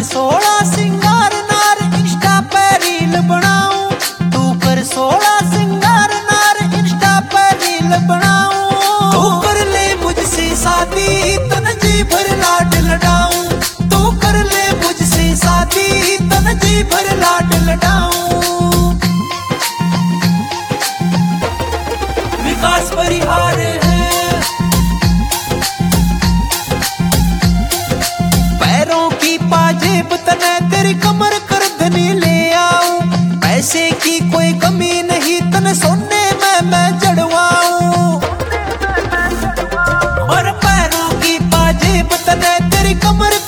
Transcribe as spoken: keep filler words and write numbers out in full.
सोलह सिंगार नार इंस्टा पे रील बनाऊं, तू कर सोलह सिंगार नार इंस्टा पे रील बनाऊं। तू कर ले मुझसे शादी तन जी भर लाड लडाऊं, तू कर ले मुझसे शादी तन जी भर लाड लडाऊं। विकास परिहार है पैरों की पाजेब तने तेरी कमर कर धनी ले आऊं, पैसे की कोई कमी नहीं तन सोने में मैं जड़वाऊं। और पैरों की पाजेब तने तेरी कमर